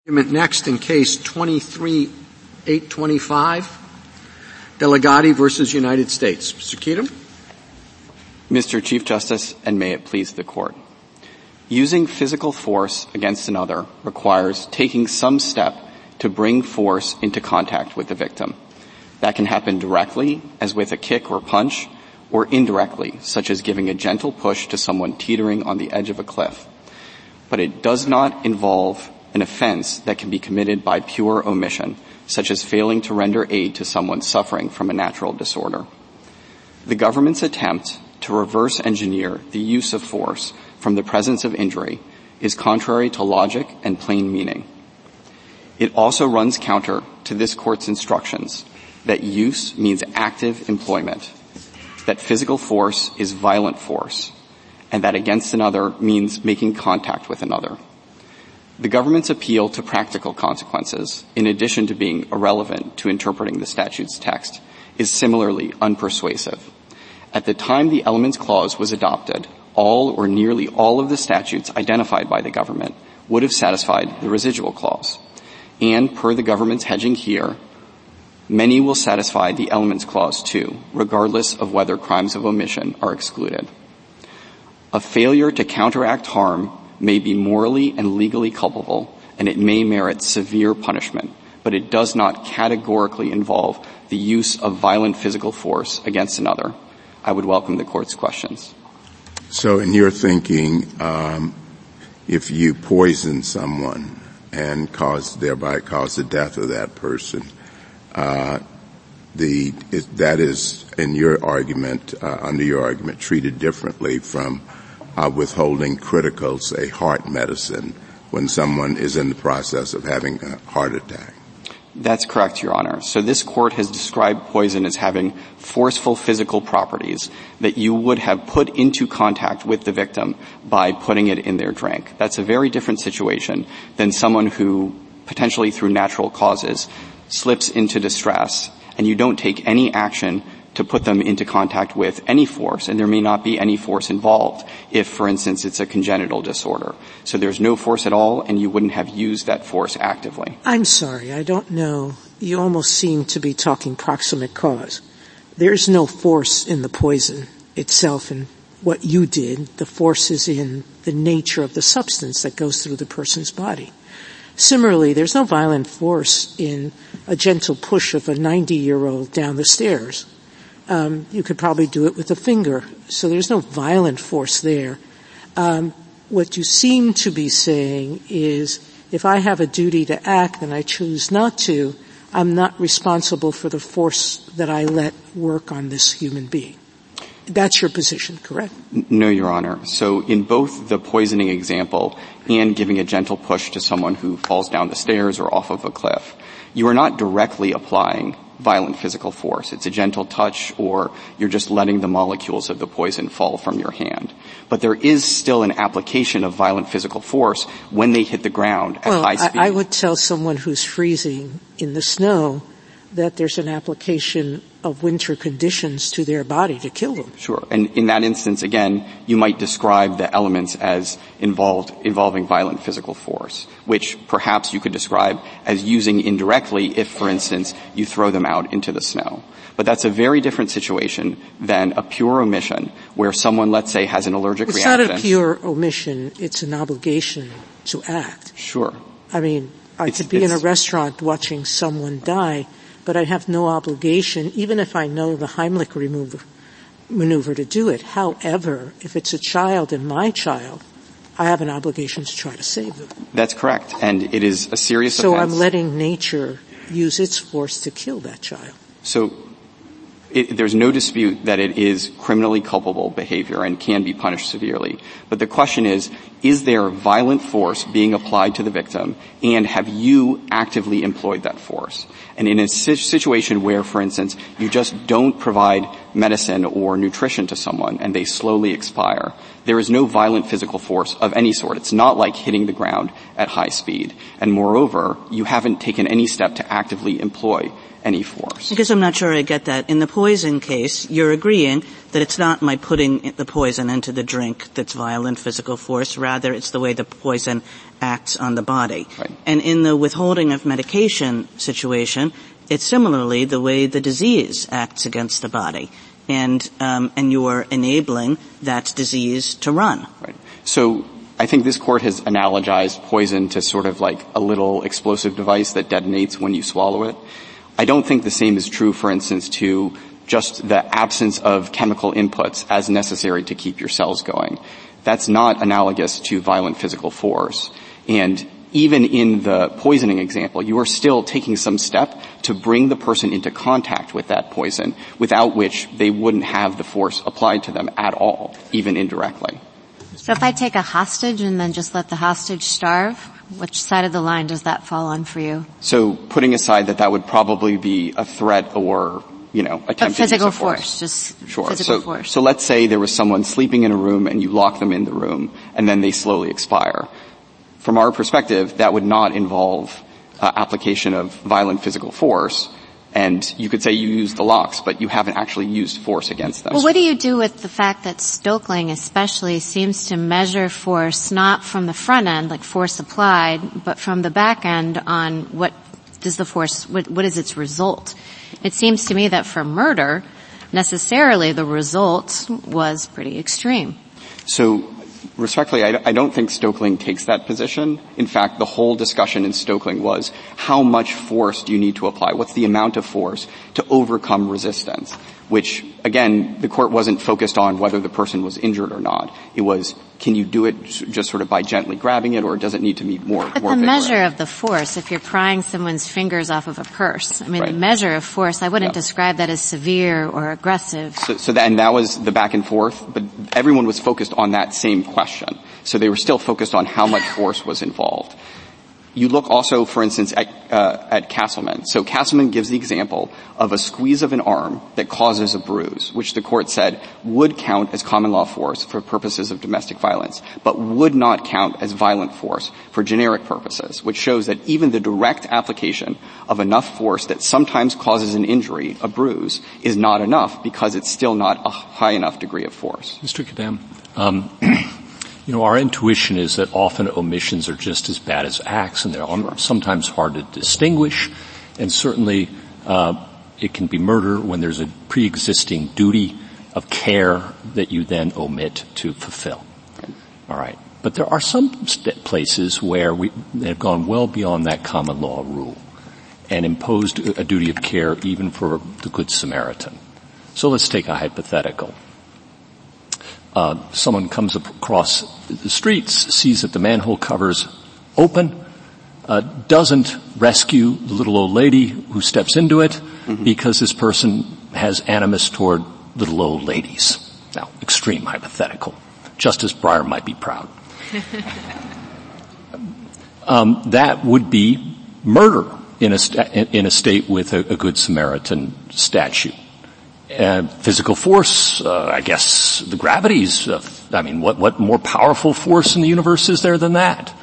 Next, in case 23-825, Delegati versus United States. Mr. Keatum. Mr. Chief Justice, and may it please the Court. Using physical force against another requires taking some step to bring force into contact with the victim. That can happen directly, as with a kick or punch, or indirectly, such as giving a gentle push to someone teetering on the edge of a cliff. But it does not involve an offense that can be committed by pure omission, such as failing to render aid to someone suffering from a natural disorder. The government's attempt to reverse engineer the use of force from the presence of injury is contrary to logic and plain meaning. It also runs counter to this Court's instructions that use means active employment, that physical force is violent force, and that against another means making contact with another. The government's appeal to practical consequences, in addition to being irrelevant to interpreting the statute's text, is similarly unpersuasive. At the time the Elements Clause was adopted, all or nearly all of the statutes identified by the government would have satisfied the residual clause. And, per the government's hedging here, many will satisfy the Elements Clause too, regardless of whether crimes of omission are excluded. A failure to counteract harm may be morally and legally culpable, and it may merit severe punishment, but it does not categorically involve the use of violent physical force against another. I would welcome the Court's questions. So in your thinking, if you poison someone and thereby cause the death of that person, that is, in your argument, under your argument, treated differently from withholding critical, say, heart medicine when someone is in the process of having a heart attack. That's correct, Your Honor. So this Court has described poison as having forceful physical properties that you would have put into contact with the victim by putting it in their drink. That's a very different situation than someone who, potentially through natural causes, slips into distress and you don't take any action to put them into contact with any force, and there may not be any force involved if, for instance, it's a congenital disorder. So there's no force at all, and you wouldn't have used that force actively. I'm sorry, I don't know. You almost seem to be talking proximate cause. There's no force in the poison itself in what you did. The force is in the nature of the substance that goes through the person's body. Similarly, there's no violent force in a gentle push of a 90-year-old down the stairs. You could probably do it with a finger, so there's no violent force there. What you seem to be saying is, if I have a duty to act and I choose not to, I'm not responsible for the force that I let work on this human being. That's your position, correct? No, Your Honor. So in both the poisoning example and giving a gentle push to someone who falls down the stairs or off of a cliff, you are not directly applying violent physical force. It's a gentle touch, or you're just letting the molecules of the poison fall from your hand. But there is still an application of violent physical force when they hit the ground at high speed. I would tell someone who's freezing in the snow that there's an application of winter conditions to their body to kill them. Sure. And in that instance, again, you might describe the elements as involving violent physical force, which perhaps you could describe as using indirectly if, for instance, you throw them out into the snow. But that's a very different situation than a pure omission where someone, let's say, has an allergic reaction. It's not a pure omission. It's an obligation to act. Sure. I mean, I could be in a restaurant watching someone die, but I have no obligation, even if I know the Heimlich maneuver to do it. However, if it's a child and my child, I have an obligation to try to save them. That's correct. And it is a serious offense. So I'm letting nature use its force to kill that child. So there's no dispute that it is criminally culpable behavior and can be punished severely. But the question is there violent force being applied to the victim, and have you actively employed that force? And in a situation where, for instance, you just don't provide medicine or nutrition to someone and they slowly expire, there is no violent physical force of any sort. It's not like hitting the ground at high speed. And moreover, you haven't taken any step to actively employ any force. Because I'm not sure I get that. In the poison case, you're agreeing that it's not my putting the poison into the drink that's violent physical force, rather it's the way the poison acts on the body. Right. And in the withholding of medication situation, it's similarly the way the disease acts against the body. And you're enabling that disease to run. Right. So I think this court has analogized poison to sort of like a little explosive device that detonates when you swallow it. I don't think the same is true, for instance, to just the absence of chemical inputs as necessary to keep your cells going. That's not analogous to violent physical force. And even in the poisoning example, you are still taking some step to bring the person into contact with that poison, without which they wouldn't have the force applied to them at all, even indirectly. So if I take a hostage and then just let the hostage starve, which side of the line does that fall on for you? So putting aside that would probably be a threat or, attempted physical use of force, just sure. physical force. So let's say there was someone sleeping in a room and you lock them in the room and then they slowly expire. From our perspective, that would not involve application of violent physical force. And you could say you used the locks, but you haven't actually used force against them. Well, what do you do with the fact that Stoeckling especially seems to measure force not from the front end, like force applied, but from the back end on what is its result? It seems to me that for murder, necessarily the result was pretty extreme. So, respectfully, I don't think Stoeckling takes that position. In fact, the whole discussion in Stoeckling was how much force do you need to apply? What's the amount of force to overcome resistance? Which, again, the court wasn't focused on whether the person was injured or not. It was, can you do it just sort of by gently grabbing it, or does it need to be more But the measure of the force, if you're prying someone's fingers off of a purse, right. The measure of force, I wouldn't describe that as severe or aggressive. And that was the back and forth, but everyone was focused on that same question. So they were still focused on how much force was involved. You look also, for instance, at Castleman. So Castleman gives the example of a squeeze of an arm that causes a bruise, which the court said would count as common law force for purposes of domestic violence, but would not count as violent force for generic purposes, which shows that even the direct application of enough force that sometimes causes an injury, a bruise, is not enough because it's still not a high enough degree of force. Mr. Kadam, our intuition is that often omissions are just as bad as acts, and they're sometimes hard to distinguish, and certainly it can be murder when there's a pre-existing duty of care that you then omit to fulfill. All right. But there are some places where they have gone well beyond that common law rule and imposed a duty of care even for the Good Samaritan. So let's take a hypothetical. Someone comes across the streets, sees that the manhole cover's open, doesn't rescue the little old lady who steps into it because this person has animus toward little old ladies. Now, extreme hypothetical. Justice Breyer might be proud. That would be murder in a state with a Good Samaritan statute. Physical force, I guess the gravity's, what more powerful force in the universe is there than that?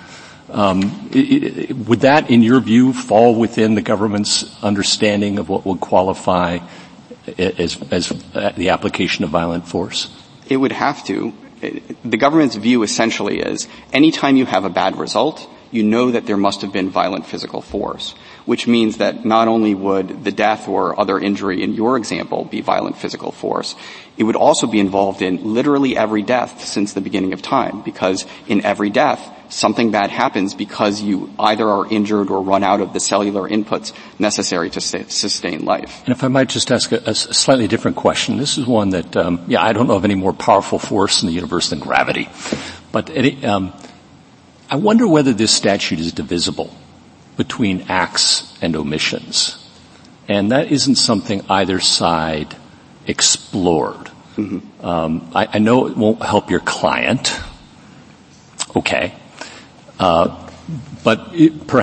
Would that, in your view, fall within the government's understanding of what would qualify as the application of violent force? It would have to. The government's view essentially is anytime you have a bad result, you know that there must have been violent physical force, which means that not only would the death or other injury in your example be violent physical force, it would also be involved in literally every death since the beginning of time, because in every death, something bad happens because you either are injured or run out of the cellular inputs necessary to sustain life. And if I might just ask a slightly different question. This is one that, I don't know of any more powerful force in the universe than gravity. But I wonder whether this statute is divisible between acts and omissions. And that isn't something either side explored. I know it won't help your client. Okay. But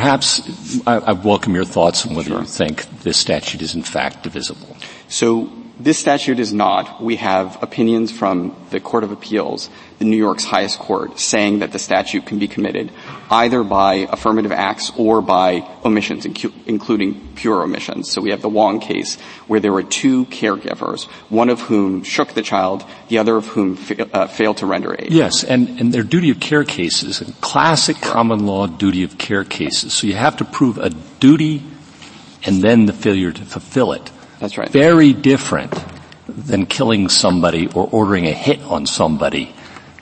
perhaps I welcome your thoughts on whether you think this statute is in fact divisible. So This statute is not. We have opinions from the Court of Appeals, the New York's highest court, saying that the statute can be committed either by affirmative acts or by omissions, including pure omissions. So we have the Wong case where there were two caregivers, one of whom shook the child, the other of whom failed to render aid. Yes, and they're duty of care cases, and classic common law duty of care cases. So you have to prove a duty and then the failure to fulfill it. That's right. Very different than killing somebody or ordering a hit on somebody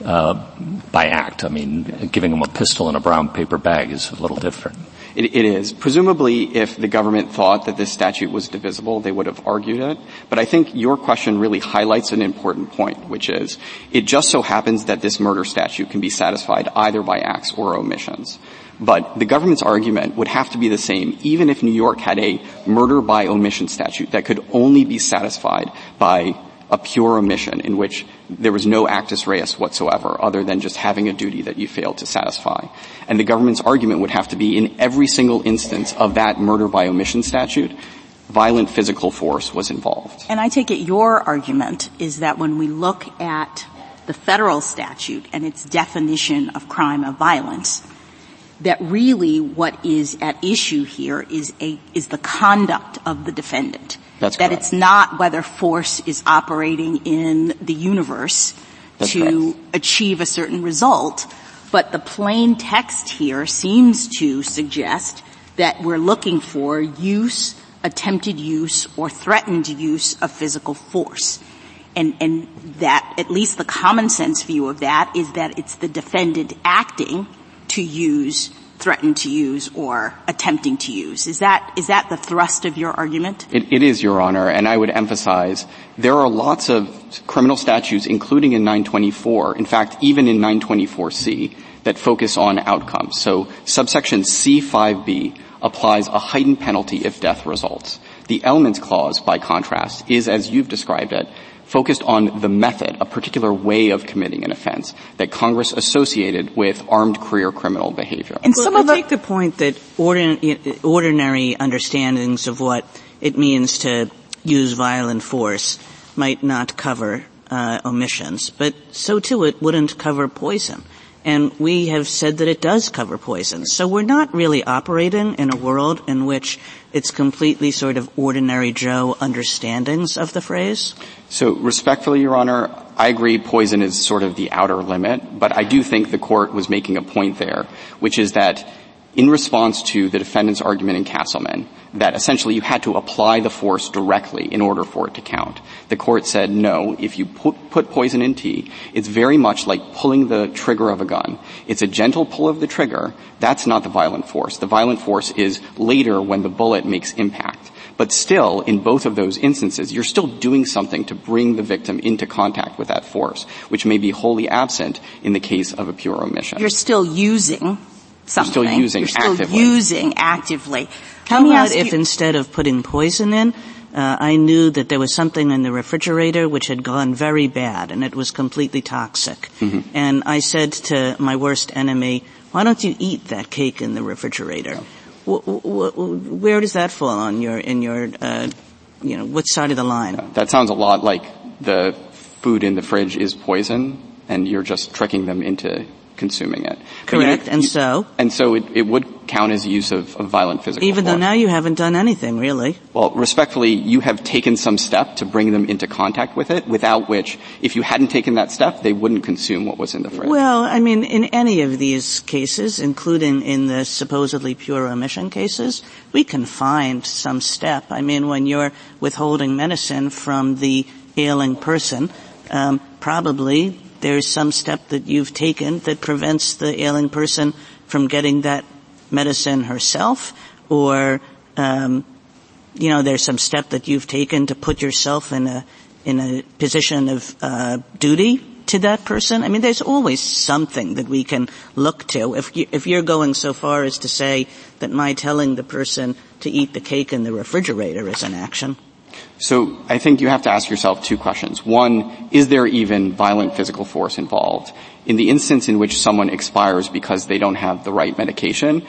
by act. I mean, giving them a pistol in a brown paper bag is a little different. It is. Presumably, if the government thought that this statute was divisible, they would have argued it. But I think your question really highlights an important point, which is it just so happens that this murder statute can be satisfied either by acts or omissions. But the government's argument would have to be the same even if New York had a murder by omission statute that could only be satisfied by a pure omission in which there was no actus reus whatsoever other than just having a duty that you failed to satisfy. And the government's argument would have to be in every single instance of that murder by omission statute, violent physical force was involved. And I take it your argument is that when we look at the federal statute and its definition of crime of violence, that really what is at issue here is the conduct of the defendant. That's that correct. It's not whether force is operating in the universe That's to correct. achieve a certain result, but the plain text here seems to suggest that we're looking for use, attempted use, or threatened use of physical force. And that, at least the common sense view of that, is that it's the defendant acting to use, threaten to use, or attempting to use. Is that the thrust of your argument? It is, Your Honor, and I would emphasize there are lots of criminal statutes, including in 924, in fact, even in 924C, that focus on outcomes. So subsection C5B applies a heightened penalty if death results. The elements clause, by contrast, is, as you've described it, focused on the method, a particular way of committing an offense that Congress associated with armed career criminal behavior. And I take the point that ordinary understandings of what it means to use violent force might not cover omissions, but so too it wouldn't cover poison. And we have said that it does cover poison. So we're not really operating in a world in which it's completely sort of ordinary Joe understandings of the phrase? So respectfully, Your Honor, I agree poison is sort of the outer limit, but I do think the court was making a point there, which is that in response to the defendant's argument in Castleman, that essentially you had to apply the force directly in order for it to count. The court said, no, if you put poison in tea, it's very much like pulling the trigger of a gun. It's a gentle pull of the trigger. That's not the violent force. The violent force is later when the bullet makes impact. But still, in both of those instances, you're still doing something to bring the victim into contact with that force, which may be wholly absent in the case of a pure omission. You're still using something. You're still using actively. You're still using actively. How about if instead of putting poison in, I knew that there was something in the refrigerator which had gone very bad and it was completely toxic. Mm-hmm. And I said to my worst enemy, why don't you eat that cake in the refrigerator? Where does that fall on what side of the line? That sounds a lot like the food in the fridge is poison and you're just tricking them into consuming it. Correct. And so it would count as use of violent physical Even force. though now you haven't done anything, really. Well, respectfully, you have taken some step to bring them into contact with it, without which, if you hadn't taken that step, they wouldn't consume what was in the fridge. Well, I mean, in any of these cases, including in the supposedly pure omission cases, we can find some step. I mean, when you're withholding medicine from the ailing person, probably there's some step that you've taken that prevents the ailing person from getting that medicine herself, or there's some step that you've taken to put yourself in a position of duty to that person. I mean, there's always something that we can look to. If you're going so far as to say that my telling the person to eat the cake in the refrigerator is an action. So I think you have to ask yourself two questions. One, is there even violent physical force involved? In the instance in which someone expires because they don't have the right medication,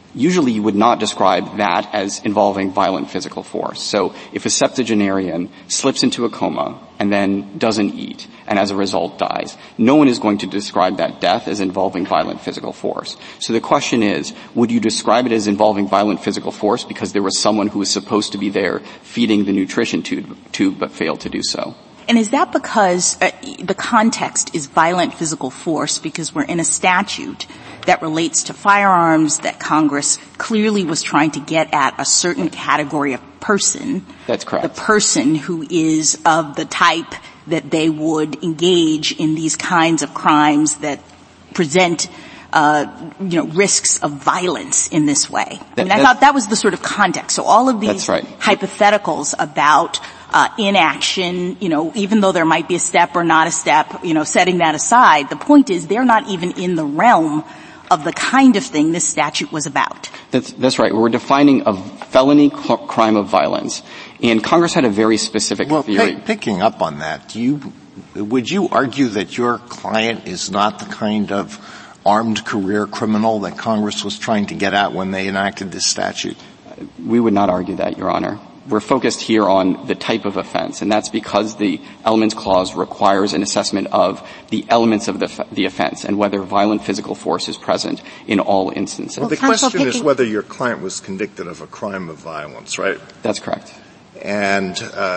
usually you would not describe that as involving violent physical force. So if a septuagenarian slips into a coma and then doesn't eat and as a result dies, no one is going to describe that death as involving violent physical force. So the question is, would you describe it as involving violent physical force because there was someone who was supposed to be there feeding the nutrition tube but failed to do so? And is that because the context is violent physical force because we're in a statute that relates to firearms that Congress clearly was trying to get at a certain category of person? That's correct. The person who is of the type that they would engage in these kinds of crimes that present risks of violence in this way. I thought that was the sort of context. So all of these hypotheticals about inaction, even though there might be a step or not a step, setting that aside, the point is they're not even in the realm of the kind of thing this statute was about. That's right. We're defining a felony crime of violence. And Congress had a very specific theory. Picking up on that, would you argue that your client is not the kind of armed career criminal that Congress was trying to get at when they enacted this statute? We would not argue that, Your Honor. We're focused here on the type of offense, and that's because the Elements Clause requires an assessment of the elements of the offense and whether violent physical force is present in all instances. Well, the question is whether your client was convicted of a crime of violence, right? That's correct. And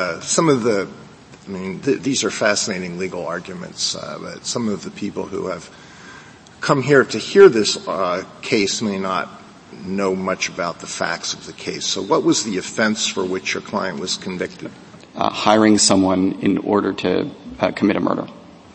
these are fascinating legal arguments, but some of the people who have come here to hear this case may not know much about the facts of the case. So what was the offense for which your client was convicted? Hiring someone in order to commit a murder.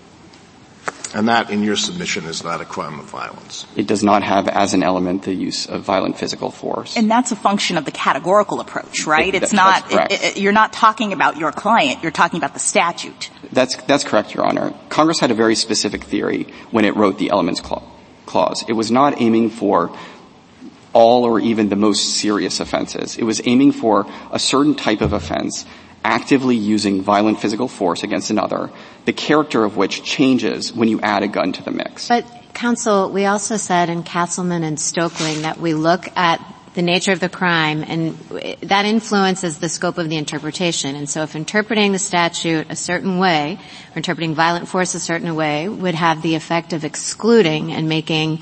And that, in your submission, is not a crime of violence. It does not have as an element the use of violent physical force. And that's a function of the categorical approach, right? That's correct. You're not talking about your client, you're talking about the statute. That's correct, Your Honor. Congress had a very specific theory when it wrote the Elements Clause. It was not aiming for all or even the most serious offenses. It was aiming for a certain type of offense actively using violent physical force against another, the character of which changes when you add a gun to the mix. But, counsel, we also said in Castleman and Stoeckling that we look at the nature of the crime, and that influences the scope of the interpretation. And so if interpreting the statute a certain way, or interpreting violent force a certain way, would have the effect of excluding and making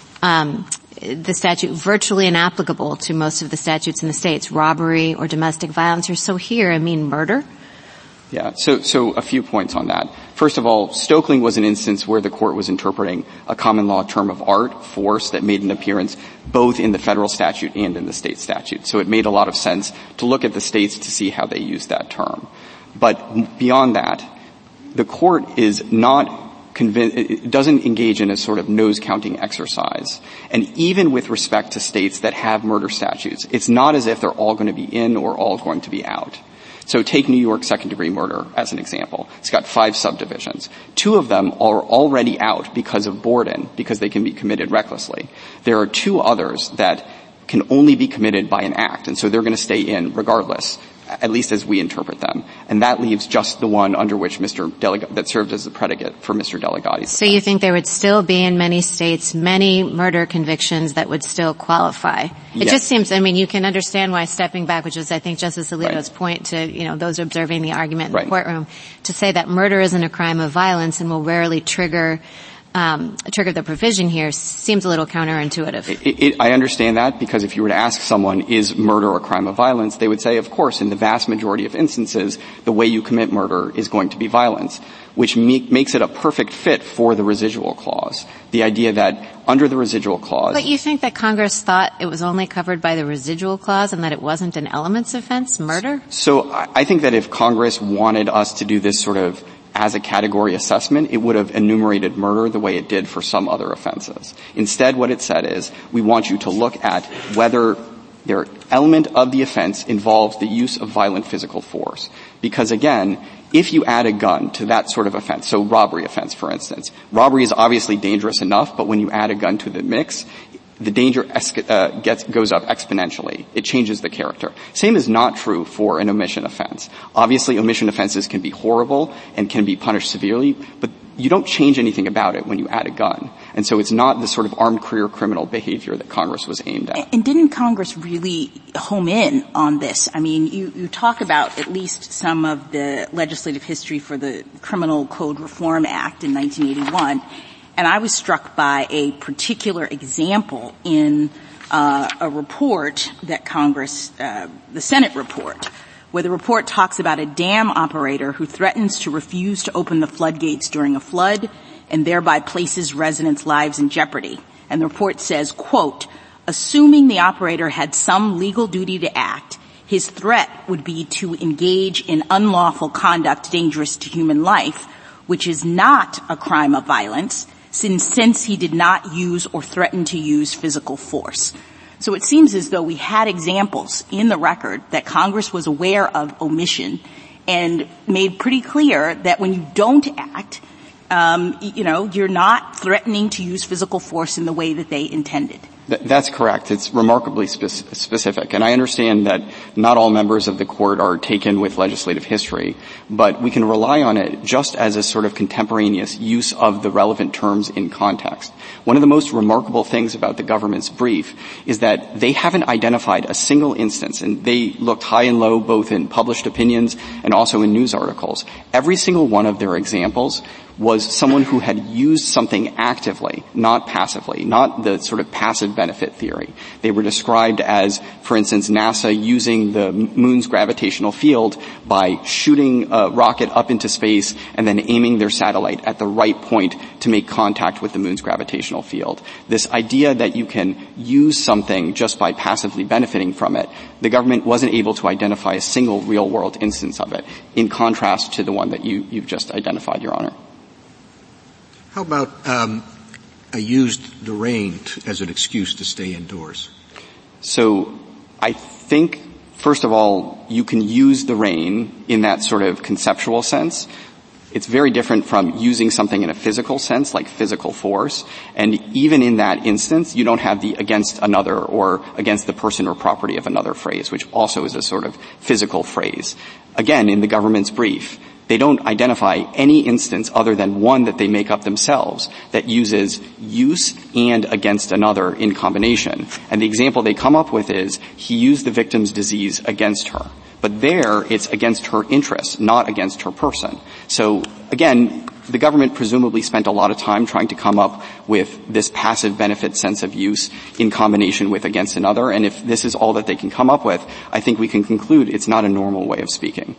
the statute virtually inapplicable to most of the statutes in the states, robbery or domestic violence, or so here, murder? Yeah, so a few points on that. First of all, Stoeckling was an instance where the court was interpreting a common law term of art, force, that made an appearance both in the federal statute and in the state statute. So it made a lot of sense to look at the states to see how they use that term. But beyond that, the court is not it doesn't engage in a sort of nose-counting exercise. And even with respect to states that have murder statutes, it's not as if they're all going to be in or all going to be out. So take New York second-degree murder as an example. It's got 5 subdivisions. 2 of them are already out because of Borden, because they can be committed recklessly. There are 2 others that can only be committed by an act, and so they're going to stay in regardless, at least as we interpret them. And that leaves just the one under which that served as the predicate for Mr. Delegati's. So you think there would still be in many states many murder convictions that would still qualify? It just seems, you can understand why stepping back, which is, I think, Justice Alito's point to, those observing the argument in the courtroom, to say that murder isn't a crime of violence and will rarely trigger the provision here seems a little counterintuitive. I understand that, because if you were to ask someone, is murder a crime of violence, they would say, of course, in the vast majority of instances, the way you commit murder is going to be violence, which makes it a perfect fit for the residual clause. The idea that under the residual clause... But you think that Congress thought it was only covered by the residual clause and that it wasn't an elements offense, murder? So I think that if Congress wanted us to do this sort of as a category assessment, it would have enumerated murder the way it did for some other offenses. Instead, what it said is, we want you to look at whether their element of the offense involves the use of violent physical force. Because again, if you add a gun to that sort of offense, so robbery offense, for instance, robbery is obviously dangerous enough, but when you add a gun to the mix, the danger goes up exponentially. It changes the character. Same is not true for an omission offense. Obviously, omission offenses can be horrible and can be punished severely, but you don't change anything about it when you add a gun. And so it's not the sort of armed career criminal behavior that Congress was aimed at. And didn't Congress really home in on this? I mean, you talk about at least some of the legislative history for the Criminal Code Reform Act in 1981, and I was struck by a particular example in a report that Congress, the Senate report, where the report talks about a dam operator who threatens to refuse to open the floodgates during a flood and thereby places residents' lives in jeopardy. And the report says, quote, assuming the operator had some legal duty to act, his threat would be to engage in unlawful conduct dangerous to human life, which is not a crime of violence, since he did not use or threaten to use physical force. So it seems as though we had examples in the record that Congress was aware of omission and made pretty clear that when you don't act, you're not threatening to use physical force in the way that they intended. That's correct. It's remarkably specific. And I understand that not all members of the court are taken with legislative history, but we can rely on it just as a sort of contemporaneous use of the relevant terms in context. One of the most remarkable things about the government's brief is that they haven't identified a single instance, and they looked high and low both in published opinions and also in news articles. Every single one of their examples was someone who had used something actively, not passively, not the sort of passive benefit theory. They were described as, for instance, NASA using the moon's gravitational field by shooting a rocket up into space and then aiming their satellite at the right point to make contact with the moon's gravitational field. This idea that you can use something just by passively benefiting from it, the government wasn't able to identify a single real-world instance of it, in contrast to the one that you've just identified, Your Honor. How about I used the rain as an excuse to stay indoors? So I think, first of all, you can use the rain in that sort of conceptual sense. It's very different from using something in a physical sense, like physical force. And even in that instance, you don't have the against another or against the person or property of another phrase, which also is a sort of physical phrase. Again, in the government's brief, they don't identify any instance other than one that they make up themselves that uses use and against another in combination. And the example they come up with is he used the victim's disease against her. But there, it's against her interests, not against her person. So, again, the government presumably spent a lot of time trying to come up with this passive benefit sense of use in combination with against another. And if this is all that they can come up with, I think we can conclude it's not a normal way of speaking.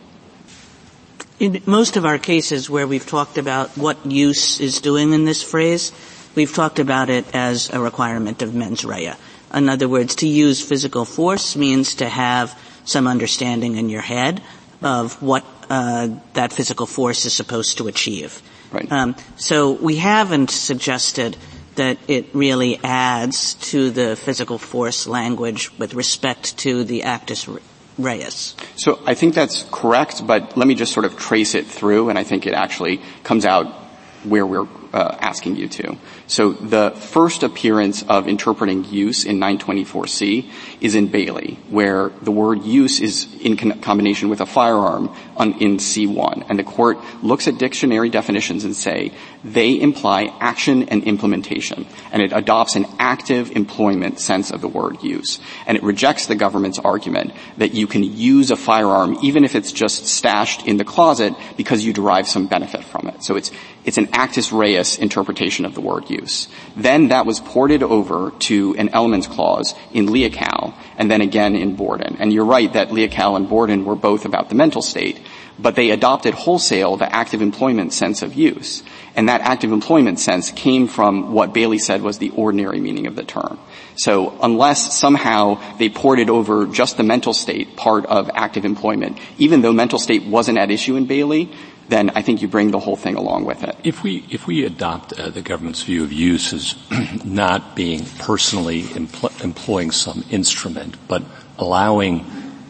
In most of our cases where we've talked about what use is doing in this phrase, we've talked about it as a requirement of mens rea. In other words, to use physical force means to have some understanding in your head of what that physical force is supposed to achieve. Right. So we haven't suggested that it really adds to the physical force language with respect to the actus reus. So I think that's correct, but let me just sort of trace it through, and I think it actually comes out where we're asking you to. So the first appearance of interpreting use in 924C is in Bailey, where the word use is in combination with a firearm in C1. And the court looks at dictionary definitions and say they imply action and implementation. And it adopts an active employment sense of the word use. And it rejects the government's argument that you can use a firearm even if it's just stashed in the closet because you derive some benefit from it. So it's an actus reus interpretation of the word use. Then that was ported over to an elements clause in Leocal and then again in Borden. And you're right that Leocal and Borden were both about the mental state, but they adopted wholesale the active employment sense of use. And that active employment sense came from what Bailey said was the ordinary meaning of the term. So unless somehow they ported over just the mental state part of active employment, even though mental state wasn't at issue in Bailey, then I think you bring the whole thing along with it. If we adopt the government's view of use as not being personally employing some instrument, but allowing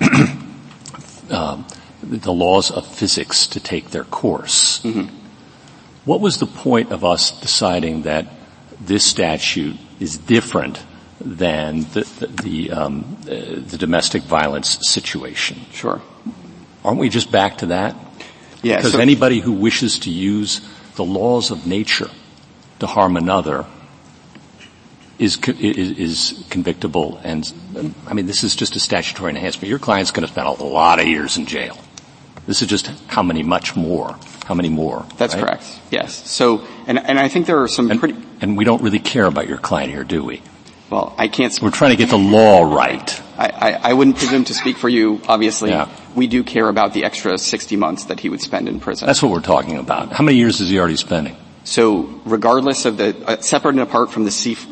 the laws of physics to take their course, what was the point of us deciding that this statute is different than the domestic violence situation? Sure. Aren't we just back to that? Yeah. Because anybody who wishes to use the laws of nature to harm another is convictable. And, I mean, this is just a statutory enhancement. Your client's going to spend a lot of years in jail. This is just how many more? That's right? correct. Yes. So, and I think there are some and we don't really care about your client here, do we? Well, I can't. We're trying to get the law right. I wouldn't presume to speak for you, obviously. Yeah. We do care about the extra 60 months that he would spend in prison. That's what we're talking about. How many years is he already spending? So regardless of the, separate and apart from the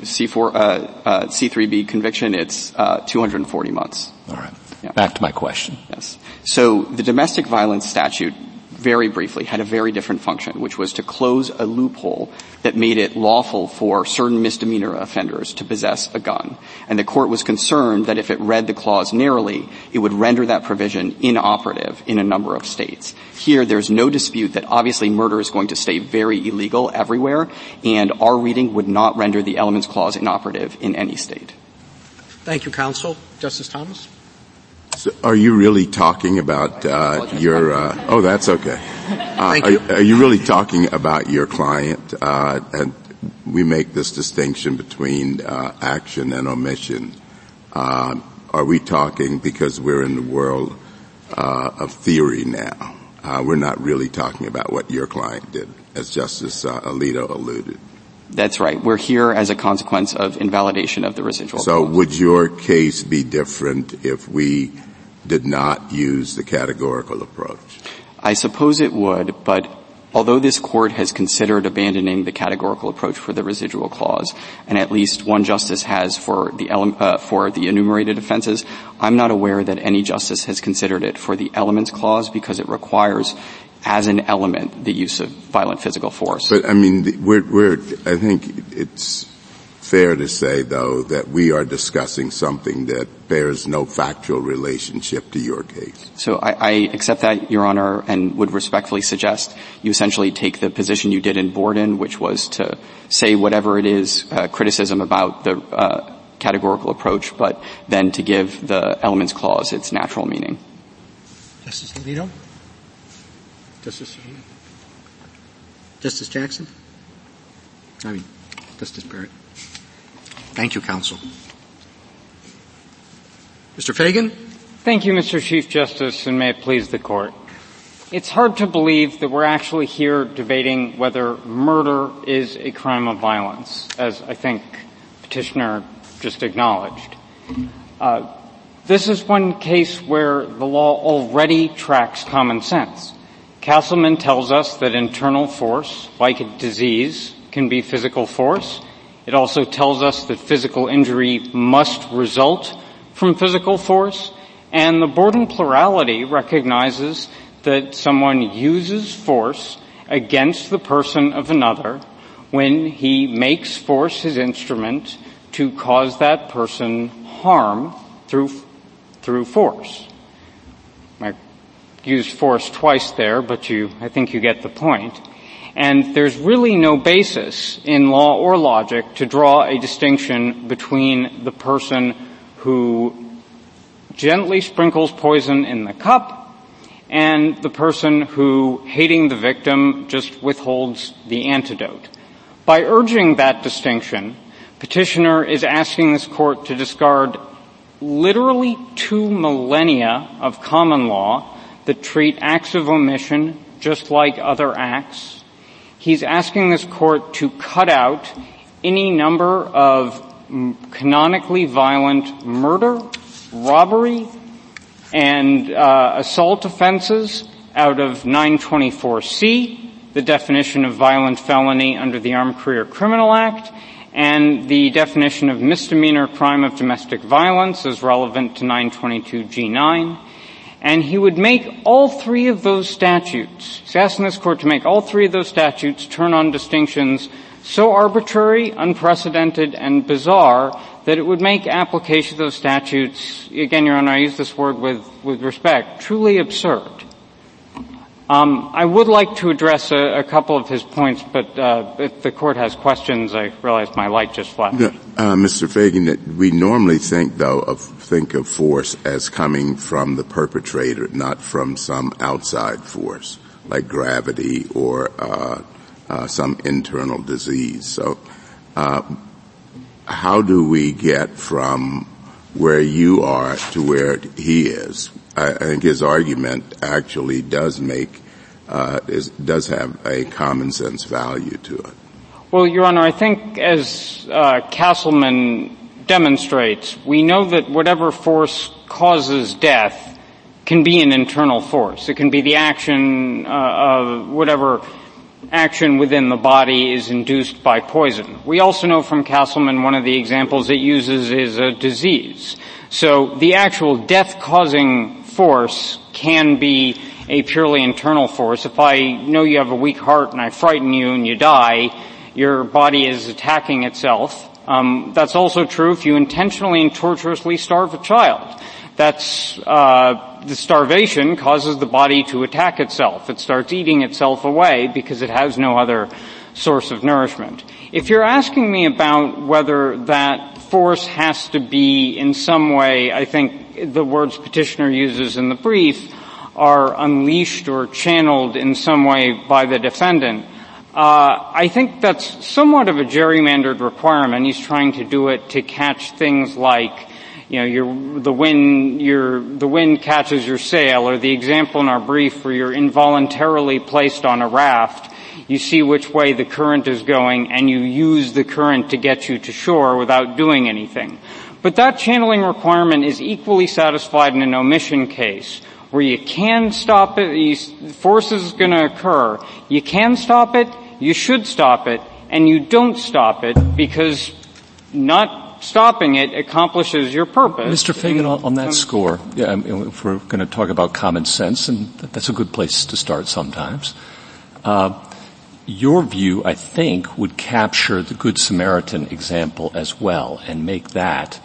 C3B conviction, it's 240 months. All right. Yeah. Back to my question. Yes. So the domestic violence statute, very briefly, had a very different function, which was to close a loophole that made it lawful for certain misdemeanor offenders to possess a gun. And the court was concerned that if it read the clause narrowly, it would render that provision inoperative in a number of states. Here, there's no dispute that obviously murder is going to stay very illegal everywhere, and our reading would not render the elements clause inoperative in any state. Thank you, counsel. Justice Thomas? So are you really talking about your? Oh, that's okay. Thank you. Are you really talking about your client? And we make this distinction between action and omission. Are we talking because we're in the world of theory now? We're not really talking about what your client did, as Justice Alito alluded. That's right. We're here as a consequence of invalidation of the residual So clause. would your case be different if we did not use the categorical approach? I suppose it would, but although this court has considered abandoning the categorical approach for the residual clause, and at least one justice has for the enumerated offenses, I'm not aware that any justice has considered it for the elements clause because it requires as an element the use of violent physical force. But I mean, I think it's fair to say, though, that we are discussing something that bears no factual relationship to your case. So I accept that, Your Honor, and would respectfully suggest you essentially take the position you did in Borden, which was to say whatever it is, criticism about the categorical approach, but then to give the elements clause its natural meaning. Justice Alito? Justice Jackson? Justice Barrett. Thank you, counsel. Mr. Fagan? Thank you, Mr. Chief Justice, and may it please the Court. It's hard to believe that we're actually here debating whether murder is a crime of violence, as I think Petitioner just acknowledged. This is one case where the law already tracks common sense. Castleman tells us that internal force, like a disease, can be physical force. It also tells us that physical injury must result from physical force. And the Borden plurality recognizes that someone uses force against the person of another when he makes force his instrument to cause that person harm through force. I used force twice there, but I think you get the point. And there's really no basis in law or logic to draw a distinction between the person who gently sprinkles poison in the cup and the person who, hating the victim, just withholds the antidote. By urging that distinction, Petitioner is asking this Court to discard literally 2 millennia of common law that treat acts of omission just like other acts. He's asking this Court to cut out any number of canonically violent murder, robbery, and assault offenses out of 924C, the definition of violent felony under the Armed Career Criminal Act, and the definition of misdemeanor crime of domestic violence as relevant to 922G9. And he would make all 3 of those statutes, he's asking this Court to make all 3 of those statutes turn on distinctions so arbitrary, unprecedented, and bizarre that it would make application of those statutes, again, Your Honor, I use this word with respect, truly absurd. I would like to address a couple of his points, but if the Court has questions, I realize my light just flashed. Mr. Fagan, we normally think of force as coming from the perpetrator, not from some outside force, like gravity or some internal disease. So, how do we get from where you are to where he is? I think his argument actually does does have a common sense value to it. Well, Your Honor, I think as Castleman demonstrates, we know that whatever force causes death can be an internal force. It can be the action of whatever action within the body is induced by poison. We also know from Castleman one of the examples it uses is a disease. So the actual death-causing force can be a purely internal force. If I know you have a weak heart and I frighten you and you die, your body is attacking itself. That's also true if you intentionally and tortuously starve a child. That's the starvation causes the body to attack itself. It starts eating itself away because it has no other source of nourishment. If you're asking me about whether that force has to be in some way, I think the words petitioner uses in the brief are unleashed or channeled in some way by the defendant. I think that's somewhat of a gerrymandered requirement. He's trying to do it to catch things like, the wind catches your sail, or the example in our brief where you're involuntarily placed on a raft. You see which way the current is going and you use the current to get you to shore without doing anything. But that channeling requirement is equally satisfied in an omission case where you can stop it, force is going to occur. You can stop it, you should stop it, and you don't stop it because not stopping it accomplishes your purpose. Mr. Fagan, on that score, if we're going to talk about common sense, and that's a good place to start sometimes, your view, I think, would capture the Good Samaritan example as well and make that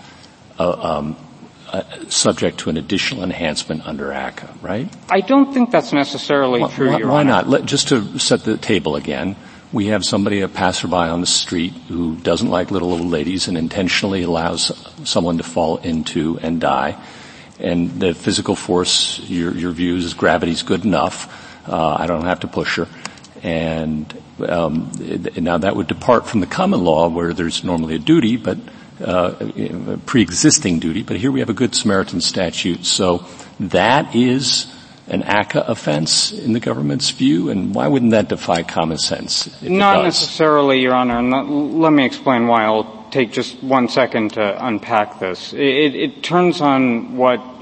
subject to an additional enhancement under ACCA, right? I don't think that's necessarily true, Your Why Honor. not? Just to set the table again, we have a passerby on the street who doesn't like little old ladies and intentionally allows someone to fall into and die. And the physical force, your view is gravity's good enough. I don't have to push her. And now that would depart from the common law where there's normally a duty, but pre-existing duty. But here we have a Good Samaritan statute. So that is an ACCA offense in the government's view, and why wouldn't that defy common sense? Not necessarily, Your Honor, and let me explain why. I'll take just 1 second to unpack this. It turns on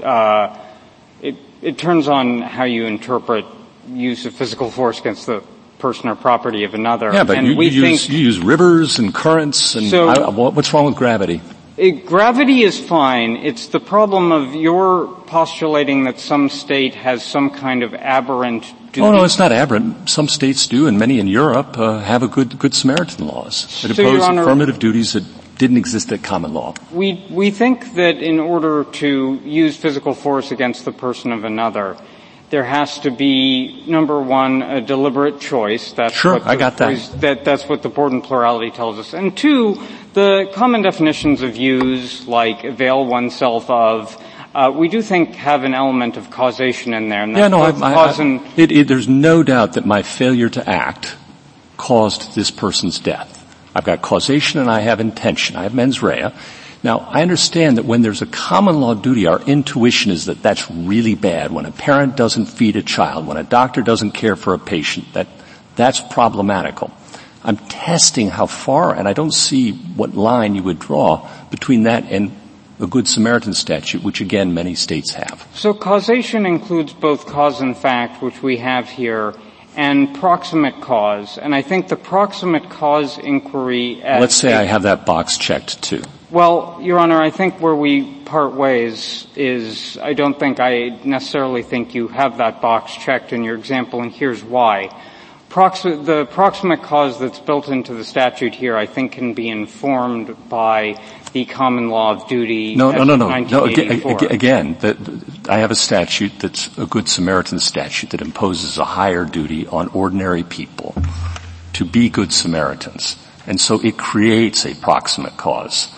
it turns on how you interpret use of physical force against the person or property of another. Yeah, but and you use rivers and currents, and what's wrong with gravity? Gravity is fine. It's the problem of your postulating that some state has some kind of aberrant duty. Oh, no, it's not aberrant. Some states do, and many in Europe have a good Samaritan laws that impose affirmative duties that didn't exist at common law. We think that in order to use physical force against the person of another, there has to be, number one, a deliberate choice. That's what the Borden plurality tells us. And two, the common definitions of use, like avail oneself of, we do think have an element of causation in there. And there's no doubt that my failure to act caused this person's death. I've got causation and I have intention. I have mens rea. Now, I understand that when there's a common law duty, our intuition is that that's really bad. When a parent doesn't feed a child, when a doctor doesn't care for a patient, that's problematical. I'm testing how far, and I don't see what line you would draw between that and the Good Samaritan statute, which again many states have. So causation includes both cause and fact, which we have here, and proximate cause. And I think the proximate cause inquiry... Let's say I have that box checked too. Well, Your Honor, I think where we part ways is I necessarily think you have that box checked in your example, and here's why. The proximate cause that's built into the statute here, I think, can be informed by the common law of duty. No. Again, I have a statute that's a Good Samaritan statute that imposes a higher duty on ordinary people to be Good Samaritans. And so it creates a proximate cause.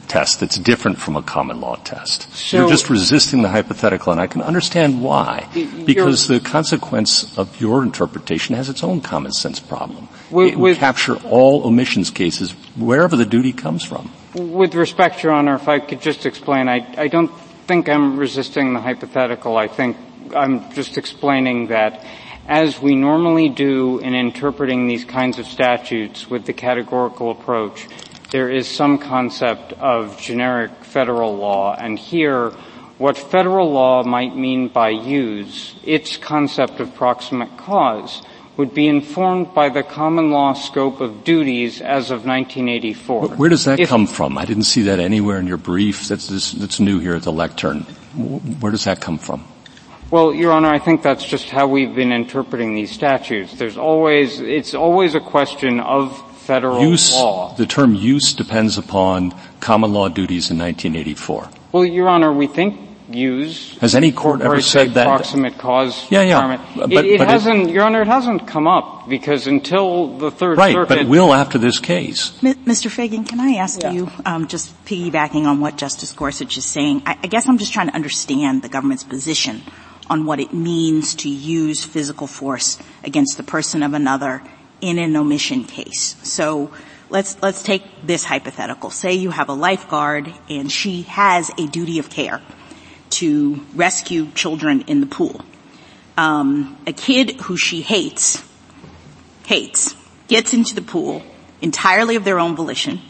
test that's different from a common law test. So you're just resisting the hypothetical, and I can understand why. Because the consequence of your interpretation has its own common sense problem. It would capture all omissions cases wherever the duty comes from. With respect, Your Honor, if I could just explain, I don't think I'm resisting the hypothetical. I think I'm just explaining that as we normally do in interpreting these kinds of statutes with the categorical approach, there is some concept of generic federal law, and here what federal law might mean by use, its concept of proximate cause, would be informed by the common law scope of duties as of 1984. Where does that come from? I didn't see that anywhere in your brief. That's new here at the lectern. Where does that come from? Well, Your Honor, I think that's just how we've been interpreting these statutes. It's always a question of federal law. The term use depends upon common law duties in 1984. Well, Your Honor, we think use. Has any court ever said that? Proximate cause. Yeah. It hasn't, Your Honor, it hasn't come up because until the Third Circuit. Right, but it will after this case. Mr. Fagan, can I ask you, just piggybacking on what Justice Gorsuch is saying, I guess I'm just trying to understand the government's position on what it means to use physical force against the person of another in an omission case. So let's take this hypothetical. Say you have a lifeguard and she has a duty of care to rescue children in the pool. A kid who she hates, gets into the pool entirely of their own volition.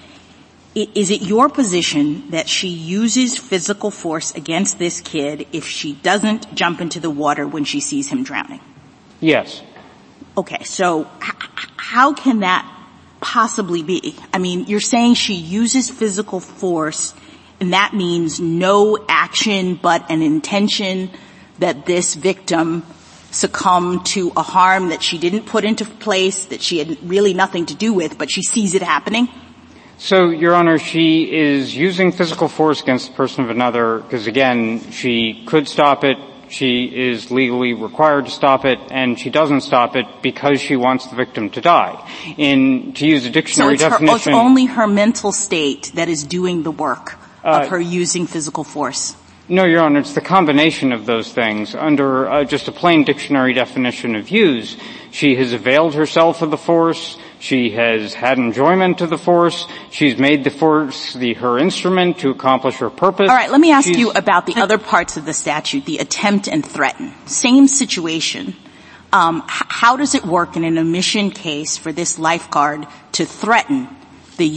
Is it your position that she uses physical force against this kid if she doesn't jump into the water when she sees him drowning? Yes. Okay, so how can that possibly be? I mean, you're saying she uses physical force, and that means no action but an intention that this victim succumb to a harm that she didn't put into place, that she had really nothing to do with, but she sees it happening? So, Your Honor, she is using physical force against the person of another because, again, she could stop it, she is legally required to stop it, and she doesn't stop it because she wants the victim to die. To use a dictionary definition... So it's only her mental state that is doing the work of her using physical force? No, Your Honor, it's the combination of those things. Under just a plain dictionary definition of use, she has availed herself of the force, she has had enjoyment of the force, she's made the force her instrument to accomplish her purpose. All right, let me ask you about the other parts of the statute, the attempt and threaten. Same situation. How does it work in an omission case for this lifeguard to threaten the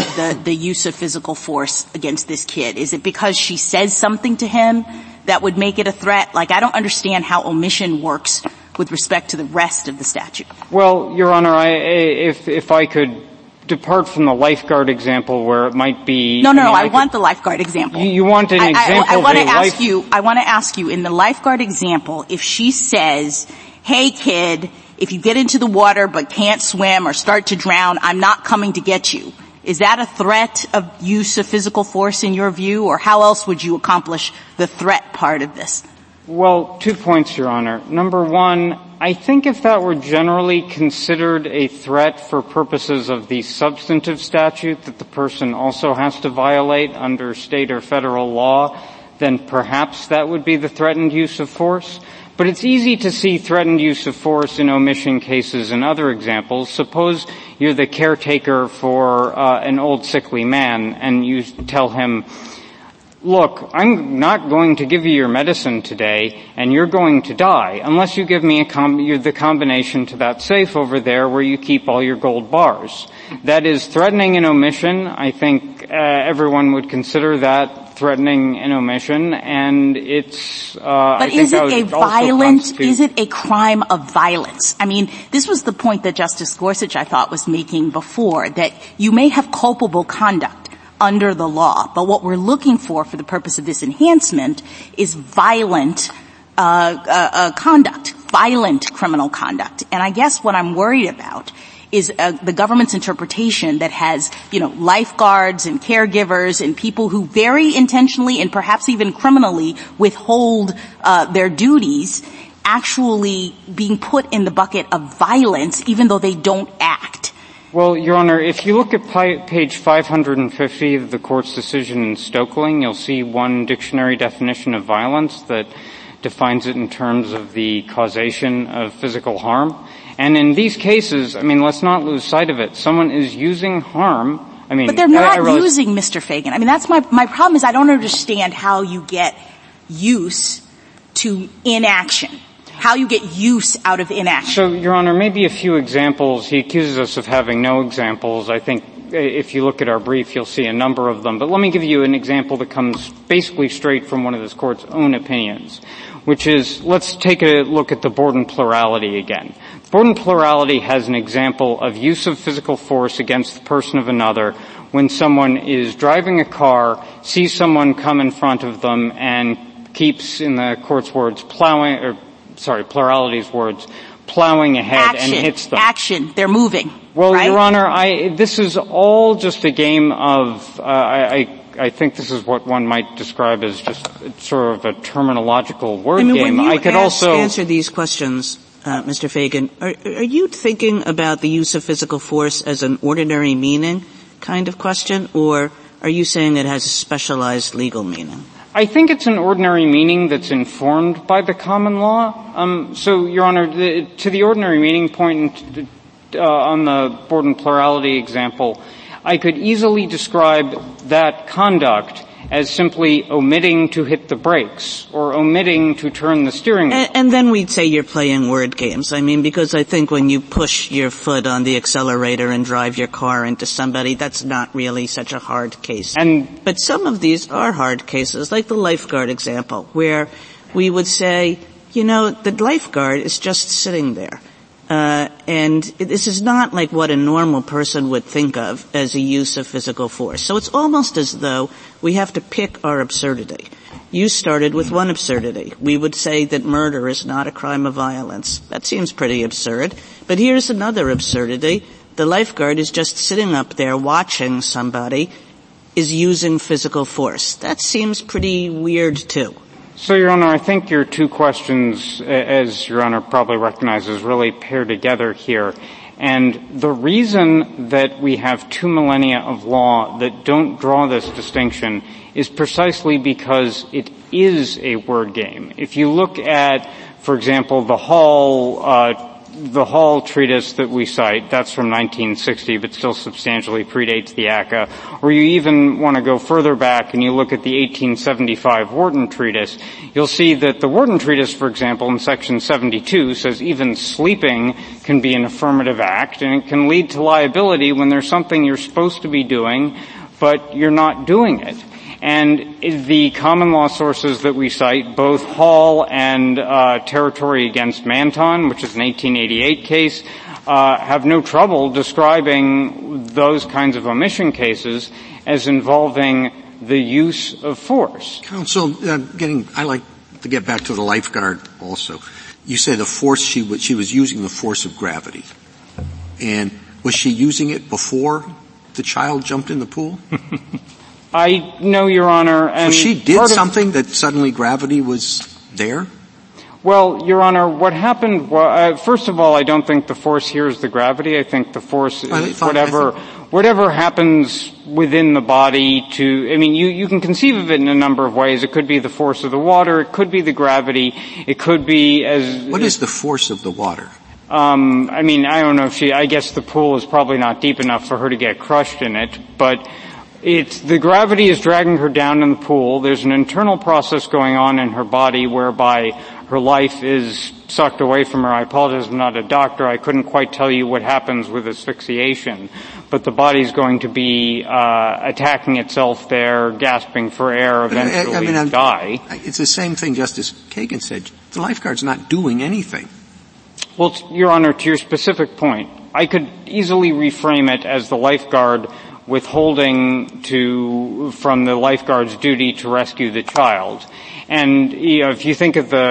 use of physical force against this kid? Is it because she says something to him that would make it a threat? Like, I don't understand how omission works with respect to the rest of the statute. Well, Your Honor, if I could depart from the lifeguard example where it might be... No, I want the lifeguard example. You want an example I want to ask you, in the lifeguard example, if she says, hey kid, if you get into the water but can't swim or start to drown, I'm not coming to get you. Is that a threat of use of physical force in your view, or how else would you accomplish the threat part of this? Well, 2 points, Your Honor. Number one, I think if that were generally considered a threat for purposes of the substantive statute that the person also has to violate under state or federal law, then perhaps that would be the threatened use of force. But it's easy to see threatened use of force in omission cases and other examples. Suppose you're the caretaker for an old sickly man and you tell him, look, I'm not going to give you your medicine today, and you're going to die unless you give me the combination to that safe over there where you keep all your gold bars. That is threatening an omission. I think everyone would consider that threatening an omission, and it's. But is it a crime of violence? I mean, this was the point that Justice Gorsuch, I thought, was making before, that you may have culpable conduct under the law, but what we're looking for the purpose of this enhancement is violent conduct, violent criminal conduct. And I guess what I'm worried about is the government's interpretation that has, lifeguards and caregivers and people who very intentionally and perhaps even criminally withhold their duties actually being put in the bucket of violence even though they don't act. Well, Your Honor, if you look at page 550 of the Court's decision in Stoeckling, you'll see one dictionary definition of violence that defines it in terms of the causation of physical harm. And in these cases, let's not lose sight of it. Someone is using harm. But they're not using, Mr. Fagan. That's my problem is I don't understand how you get use to inaction. How you get use out of inaction. So, Your Honor, maybe a few examples. He accuses us of having no examples. I think if you look at our brief, you'll see a number of them. But let me give you an example that comes basically straight from one of this Court's own opinions, which is, let's take a look at the Borden plurality again. Borden plurality has an example of use of physical force against the person of another when someone is driving a car, sees someone come in front of them, and keeps, in the Court's words, plurality's words, plowing ahead and hits them. Action. They're moving. Well, right? Your Honor, this is all just a game of, I think this is what one might describe as just sort of a terminological word game. When you I could also answer these questions, Mr. Fagan, are you thinking about the use of physical force as an ordinary meaning kind of question, or are you saying it has a specialized legal meaning? I think it's an ordinary meaning that's informed by the common law. So, Your Honor, to the ordinary meaning point on the Borden plurality example, I could easily describe that conduct as simply omitting to hit the brakes or omitting to turn the steering wheel. And then we'd say you're playing word games. Because I think when you push your foot on the accelerator and drive your car into somebody, that's not really such a hard case. But some of these are hard cases, like the lifeguard example, where we would say, the lifeguard is just sitting there. And this is not like what a normal person would think of as a use of physical force. So it's almost as though we have to pick our absurdity. You started with one absurdity. We would say that murder is not a crime of violence. That seems pretty absurd. But here's another absurdity. The lifeguard is just sitting up there watching somebody is using physical force. That seems pretty weird too. So, Your Honor, I think your two questions, as Your Honor probably recognizes, really pair together here. And the reason that we have 2 millennia of law that don't draw this distinction is precisely because it is a word game. If you look at, for example, the Hall treatise that we cite, that's from 1960, but still substantially predates the ACCA, or you even want to go further back and you look at the 1875 Wharton treatise, you'll see that the Wharton treatise, for example, in section 72 says even sleeping can be an affirmative act and it can lead to liability when there's something you're supposed to be doing, but you're not doing it. And the common law sources that we cite, both Hall and Territory against Manton, which is an 1888 case, have no trouble describing those kinds of omission cases as involving the use of force. Counsel, I like to get back to the lifeguard also. You say the force she was using the force of gravity. And was she using it before the child jumped in the pool? I know, Your Honor. And so she did something that suddenly gravity was there? Well, Your Honor, what happened was, first of all, I don't think the force here is the gravity. I think the force is whatever happens within the body you can conceive of it in a number of ways. It could be the force of the water. It could be the gravity. It could be What is the force of the water? I don't know I guess the pool is probably not deep enough for her to get crushed in it, but the gravity is dragging her down in the pool. There's an internal process going on in her body whereby her life is sucked away from her. I apologize, I'm not a doctor. I couldn't quite tell you what happens with asphyxiation. But the body's going to be attacking itself there, gasping for air, eventually die. It's the same thing Justice Kagan said. The lifeguard's not doing anything. Well, Your Honor, to your specific point, I could easily reframe it as the lifeguard withholding from the lifeguard's duty to rescue the child. And, if you think of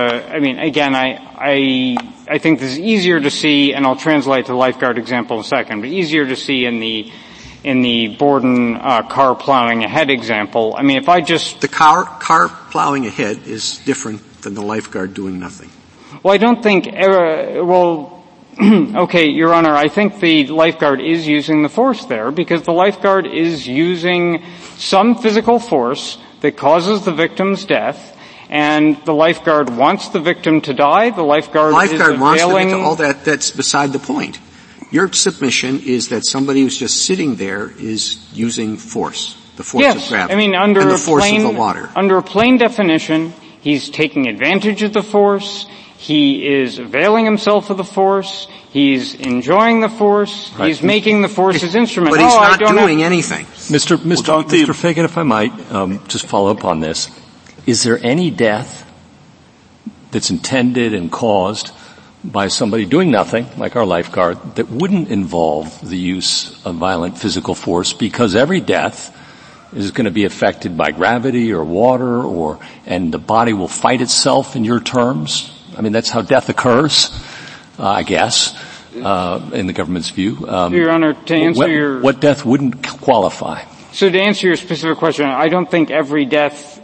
I think this is easier to see, and I'll translate the lifeguard example in a second, but easier to see in the Borden, car plowing ahead example. The car plowing ahead is different than the lifeguard doing nothing. Well, I don't think, Okay, Your Honor, I think the lifeguard is using the force there because the lifeguard is using some physical force that causes the victim's death, and the lifeguard wants the victim to die. The lifeguard is availing... wants the victim, all that, that's beside the point. Your submission is that somebody who's just sitting there is using force, the force of gravity, I mean, and the force of the water. Under a plain definition, he's taking advantage of the force, he is availing himself of the force, he's enjoying the force, right. He's making the force his instrument. But he's not doing anything. Mr. Fagan, if I might just follow up on this. Is there any death that's intended and caused by somebody doing nothing, like our lifeguard, that wouldn't involve the use of violent physical force? Because every death is going to be affected by gravity or water, and the body will fight itself in your terms. I mean, that's how death occurs, I guess, in the government's view. Your Honor, to answer what death wouldn't qualify? So to answer your specific question, I don't think every death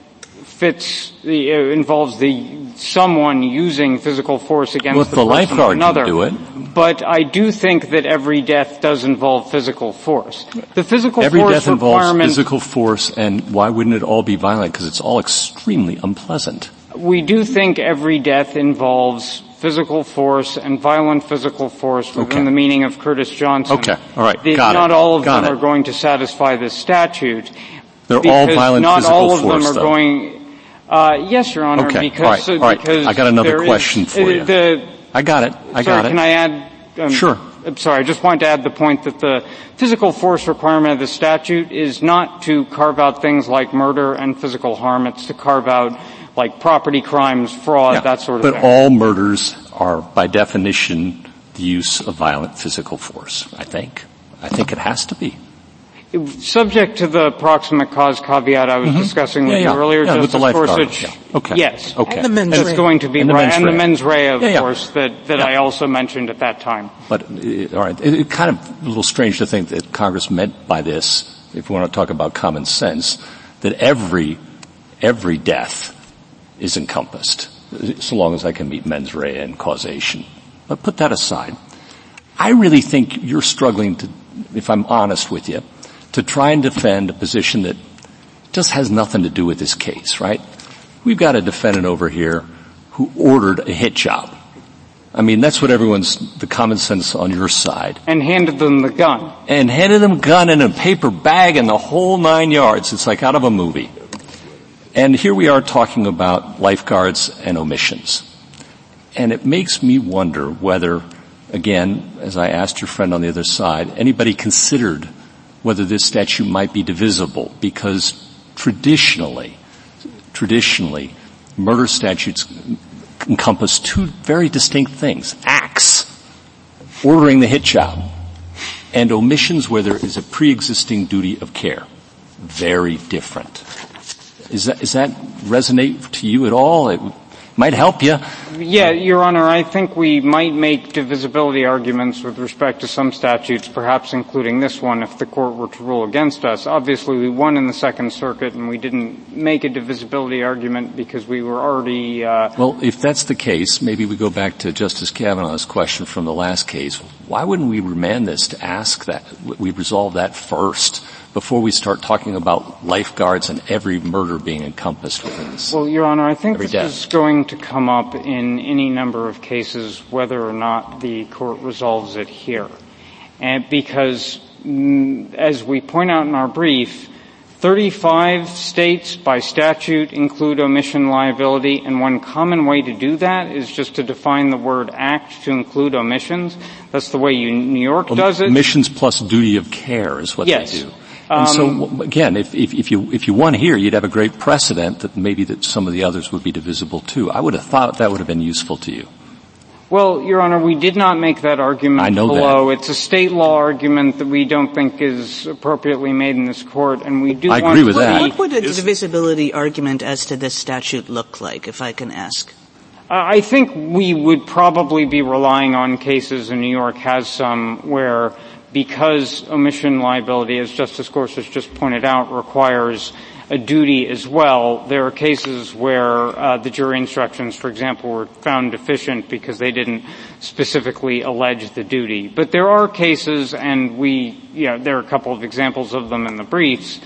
involves someone using physical force against the lifeguard another. Can do it. But I do think that every death does involve physical force. The physical every force death involves physical force, and why wouldn't it all be violent? Because it's all extremely unpleasant. We do think every death involves physical force and violent physical force within the meaning of Curtis Johnson. Okay, all right, Not all of them are going to satisfy this statute. They're all violent not physical all of force, them are though. going. Yes, Your Honor. Okay, because, all right. because I got another question for you. I got it. Can I add? Sure. I'm sorry. I just wanted to add the point that the physical force requirement of the statute is not to carve out things like murder and physical harm. It's to carve out like property crimes, fraud, that sort of thing. But all murders are, by definition, the use of violent physical force, I think. I think it has to be. Subject to the proximate cause caveat I was discussing with you earlier, Justice Gorsuch. Okay. Yes. Okay. And the mens rea. It's going to be right. And the mens rea, of course, that I Yeah. also mentioned at that time. But, all right, it's kind of a little strange to think that Congress meant by this, if we want to talk about common sense, that every death is encompassed, so long as I can meet mens rea and causation. But put that aside. I really think you're struggling to, if I'm honest with you, to try and defend a position that just has nothing to do with this case, right? We've got a defendant over here who ordered a hit job. I mean, that's what the common sense on your side. And handed them the gun. And handed them a gun in a paper bag and the whole 9 yards. It's like out of a movie. And here we are talking about lifeguards and omissions. And it makes me wonder whether, again, as I asked your friend on the other side, anybody considered whether this statute might be divisible, because traditionally, murder statutes encompass two very distinct things. Acts, ordering the hit job, and omissions where there is a pre-existing duty of care. Very different. Is that resonate to you at all? It might help you. Yeah, Your Honor, I think we might make divisibility arguments with respect to some statutes, perhaps including this one, if the court were to rule against us. Obviously, we won in the Second Circuit, and we didn't make a divisibility argument because we were already... Well, if that's the case, maybe we go back to Justice Kavanaugh's question from the last case. Why wouldn't we remand this to ask that we resolve that first, before we start talking about lifeguards and every murder being encompassed within this? Well, Your Honor, I think this is going to come up in any number of cases, whether or not the court resolves it here. And because, as we point out in our brief, 35 states by statute include omission liability, and one common way to do that is just to define the word act to include omissions. That's the way New York does it. Omissions plus duty of care is what they do. And so, again, if you won here, you'd have a great precedent that maybe that some of the others would be divisible too. I would have thought that would have been useful to you. Well, Your Honor, we did not make that argument I know below. that. It's a state law argument that we don't think is appropriately made in this court, and we do I want agree with that. What would a divisibility argument as to this statute look like, if I can ask? I think we would probably be relying on cases, and New York has some, where because omission liability, as Justice Gorsuch just pointed out, requires a duty as well. There are cases where the jury instructions, for example, were found deficient because they didn't specifically allege the duty. But there are cases, and there are a couple of examples of them in the briefs,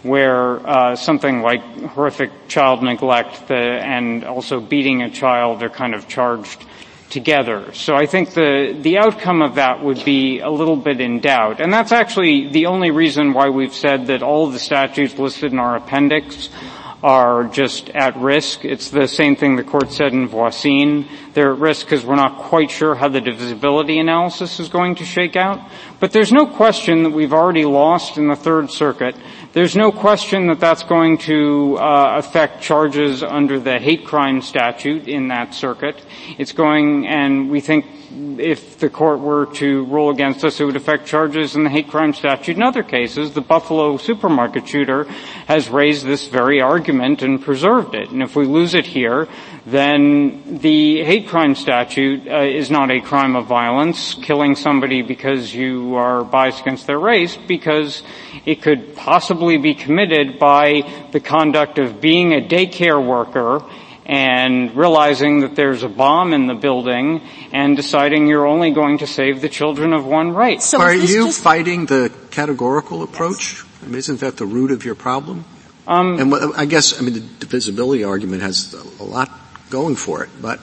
where something like horrific child neglect and also beating a child are kind of charged together. So I think the outcome of that would be a little bit in doubt. And that's actually the only reason why we've said that all of the statutes listed in our appendix are just at risk. It's the same thing the court said in Voisin. They're at risk because we're not quite sure how the divisibility analysis is going to shake out. But there's no question that we've already lost in the Third Circuit. There's no question that that's going to affect charges under the hate crime statute in that circuit. It's going, and we think if the court were to rule against us, it would affect charges in the hate crime statute. In other cases, the Buffalo supermarket shooter has raised this very argument and preserved it. And if we lose it here, then the hate crime statute is not a crime of violence, killing somebody because you are biased against their race, because it could possibly be committed by the conduct of being a daycare worker and realizing that there's a bomb in the building and deciding you're only going to save the children of one race. So are you fighting the categorical approach? Yes. I mean, isn't that the root of your problem? And I guess, the divisibility argument has a lot going for it, but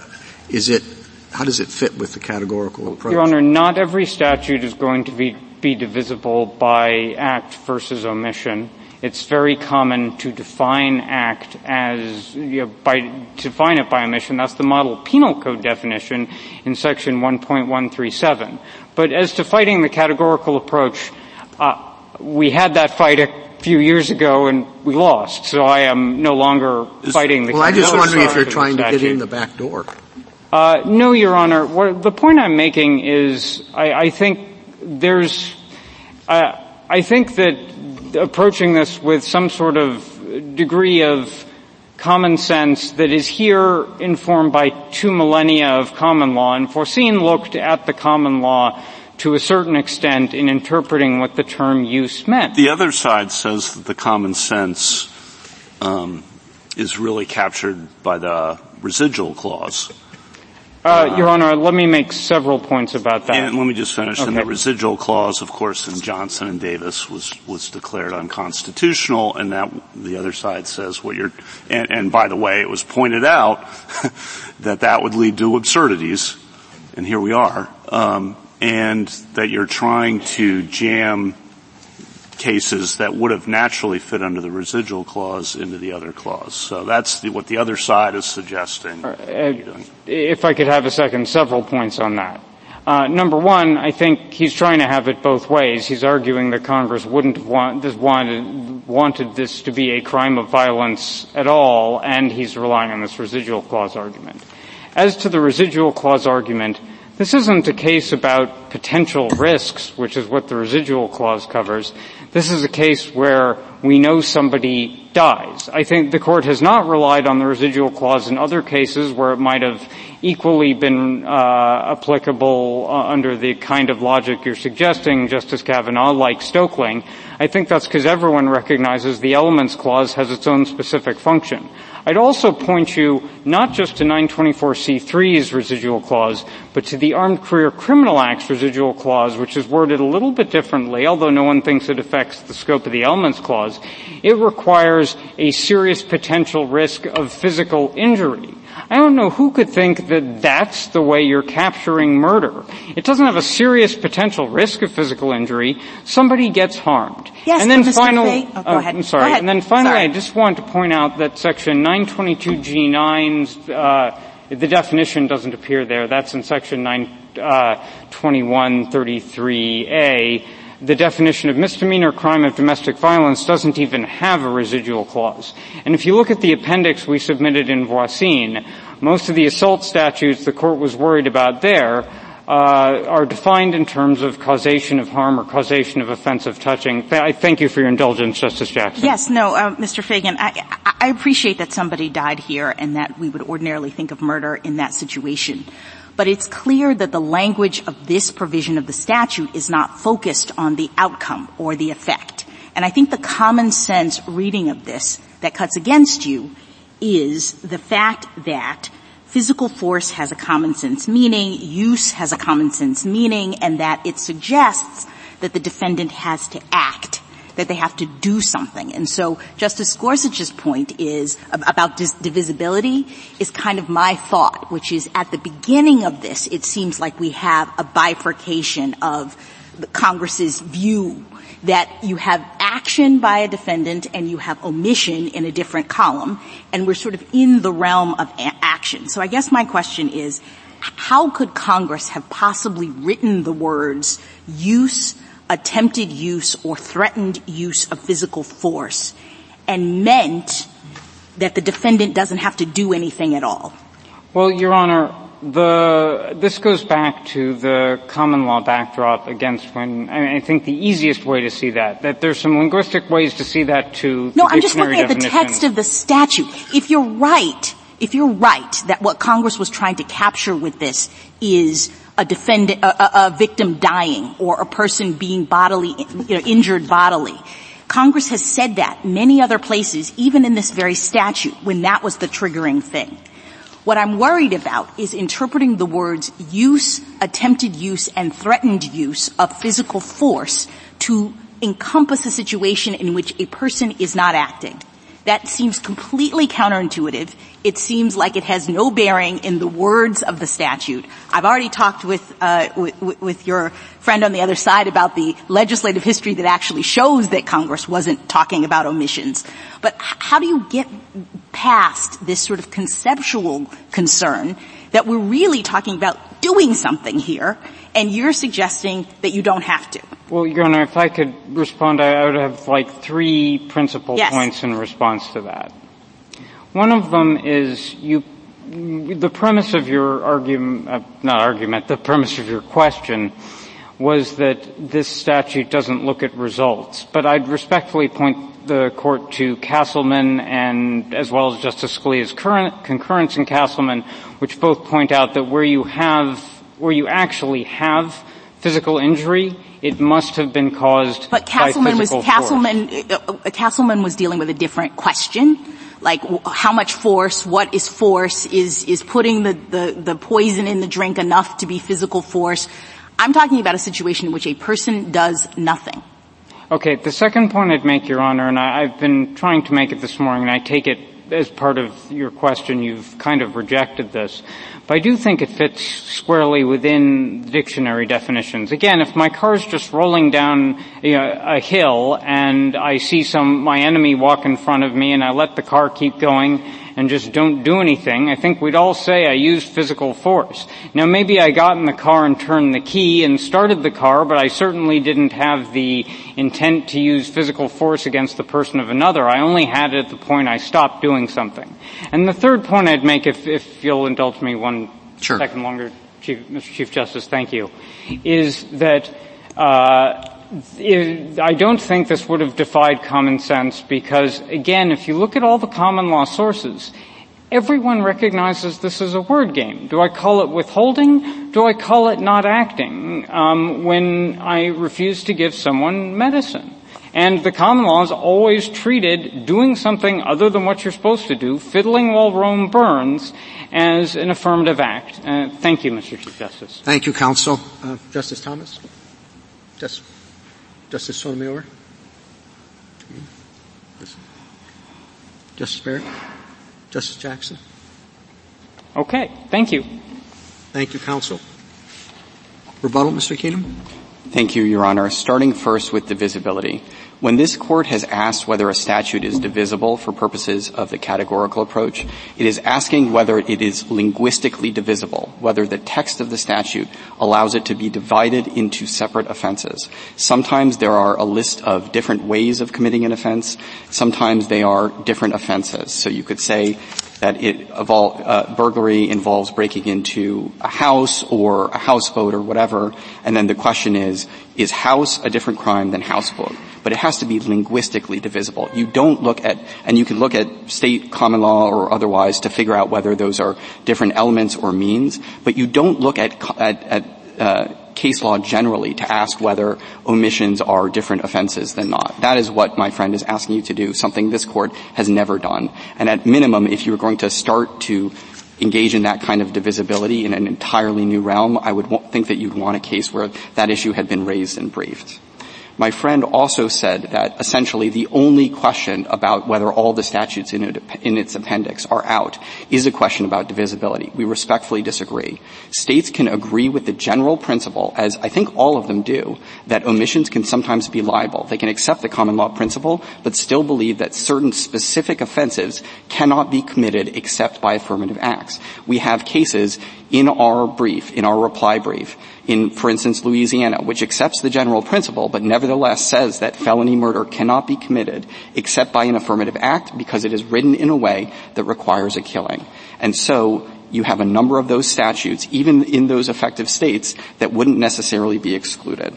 how does it fit with the categorical approach? Your Honor, not every statute is going to be divisible by act versus omission. It's very common to define act as, define it by omission. That's the model penal code definition in section 1.137. But as to fighting the categorical approach, we had that fight a few years ago and we lost. So I am no longer fighting the categorical approach. Well, I'm just wondering if you're trying to get in the back door. No, Your Honor. The point I'm making is I think that approaching this with some sort of degree of common sense that is here informed by 2 millennia of common law, and Voisin looked at the common law to a certain extent in interpreting what the term use meant. The other side says that the common sense is really captured by the residual clause. Your Honor, let me make several points about that. And let me just finish. Okay. And the residual clause, of course, in Johnson and Davis was declared unconstitutional, and that the other side says and by the way, it was pointed out that would lead to absurdities, and here we are, and that you're trying to jam cases that would have naturally fit under the residual clause into the other clause. So that's what the other side is suggesting. If I could have a second, several points on that. Number one, I think he's trying to have it both ways. He's arguing that Congress wouldn't have wanted this to be a crime of violence at all, and he's relying on this residual clause argument. As to the residual clause argument, this isn't a case about potential risks, which is what the residual clause covers. This is a case where we know somebody dies. I think the Court has not relied on the residual clause in other cases where it might have equally been applicable under the kind of logic you're suggesting, Justice Kavanaugh, like Stokeling. I think that's because everyone recognizes the elements clause has its own specific function. I'd also point you not just to 924C3's residual clause, but to the Armed Career Criminal Act's residual clause, which is worded a little bit differently, although no one thinks it affects the scope of the elements clause. It requires a serious potential risk of physical injury. I don't know who could think that that's the way you're capturing murder. It doesn't have a serious potential risk of physical injury. Somebody gets harmed. Yes, and then Mr. finally, go ahead. I'm sorry. Go ahead. And then finally, sorry. I just want to point out that section 922G9's, the definition doesn't appear there. That's in section 92133A. The definition of misdemeanor crime of domestic violence doesn't even have a residual clause. And if you look at the appendix we submitted in Voisin, most of the assault statutes the Court was worried about there are defined in terms of causation of harm or causation of offensive touching. I thank you for your indulgence, Justice Jackson. Yes, no, Mr. Fagan, I appreciate that somebody died here and that we would ordinarily think of murder in that situation. But it's clear that the language of this provision of the statute is not focused on the outcome or the effect. And I think the common sense reading of this that cuts against you is the fact that physical force has a common sense meaning, use has a common sense meaning, and that it suggests that the defendant has to act, that they have to do something. And so Justice Gorsuch's point is about divisibility is kind of my thought, which is at the beginning of this, it seems like we have a bifurcation of the Congress's view that you have action by a defendant and you have omission in a different column, and we're sort of in the realm of action. So I guess my question is, how could Congress have possibly written the words use, attempted use, or threatened use of physical force and meant that the defendant doesn't have to do anything at all? Well, Your Honor, this goes back to the common law backdrop against when, I think the easiest way to see that there's some linguistic ways to see that to No, I'm just looking at the text of the statute. If you're right that what Congress was trying to capture with this is a defendant, a victim dying or a person being injured bodily, Congress has said that many other places, even in this very statute, when that was the triggering thing. What I'm worried about is interpreting the words use, attempted use, and threatened use of physical force to encompass a situation in which a person is not acting. That seems completely counterintuitive. It seems like it has no bearing in the words of the statute. I've already talked with your friend on the other side about the legislative history that actually shows that Congress wasn't talking about omissions. But how do you get past this sort of conceptual concern that we're really talking about doing something here, and you're suggesting that you don't have to? Well, Your Honor, if I could respond, I would have like three principal points in response to that. One of them is the premise of your the premise of your question was that this statute doesn't look at results. But I'd respectfully point the Court to Castleman and as well as Justice Scalia's concurrence in Castleman, which both point out that where you actually have physical injury, it must have been caused by physical force. Castleman was dealing with a different question. Like, how much force, what is force, is putting the poison in the drink enough to be physical force? I'm talking about a situation in which a person does nothing. Okay, the second point I'd make, Your Honor, and I've been trying to make it this morning, and I take it as part of your question, you've kind of rejected this. But I do think it fits squarely within dictionary definitions. Again, if my car's just rolling down a hill and I see my enemy walk in front of me and I let the car keep going and just don't do anything, I think we'd all say I used physical force. Now maybe I got in the car and turned the key and started the car, but I certainly didn't have the intent to use physical force against the person of another. I only had it at the point I stopped doing something. And the third point I'd make, if you'll indulge me one second longer, Mr. Chief Justice, thank you, is that I don't think this would have defied common sense because, again, if you look at all the common law sources, everyone recognizes this as a word game. Do I call it withholding? Do I call it not acting when I refuse to give someone medicine? And the common law has always treated doing something other than what you're supposed to do, fiddling while Rome burns, as an affirmative act. Thank you, Mr. Chief Justice. Thank you, counsel. Justice Thomas? Justice Sotomayor? Justice Barrett? Justice Jackson? Okay. Thank you. Thank you, counsel. Rebuttal, Mr. Keenum? Thank you, Your Honor. Starting first with divisibility. When this Court has asked whether a statute is divisible for purposes of the categorical approach, it is asking whether it is linguistically divisible, whether the text of the statute allows it to be divided into separate offenses. Sometimes there are a list of different ways of committing an offense. Sometimes they are different offenses. So you could say that burglary involves breaking into a house or a houseboat or whatever, and then the question is house a different crime than houseboat? But it has to be linguistically divisible. You don't look at, and you can look at state common law or otherwise to figure out whether those are different elements or means, but you don't look at case law generally to ask whether omissions are different offenses than not. That is what my friend is asking you to do, something this Court has never done. And at minimum, if you were going to start to engage in that kind of divisibility in an entirely new realm, I would think that you'd want a case where that issue had been raised and briefed. My friend also said that essentially the only question about whether all the statutes in its appendix are out is a question about divisibility. We respectfully disagree. States can agree with the general principle, as I think all of them do, that omissions can sometimes be liable. They can accept the common law principle, but still believe that certain specific offenses cannot be committed except by affirmative acts. We have cases in our reply brief, in, for instance, Louisiana, which accepts the general principle, but nevertheless says that felony murder cannot be committed except by an affirmative act because it is written in a way that requires a killing. And so you have a number of those statutes, even in those effective states, that wouldn't necessarily be excluded.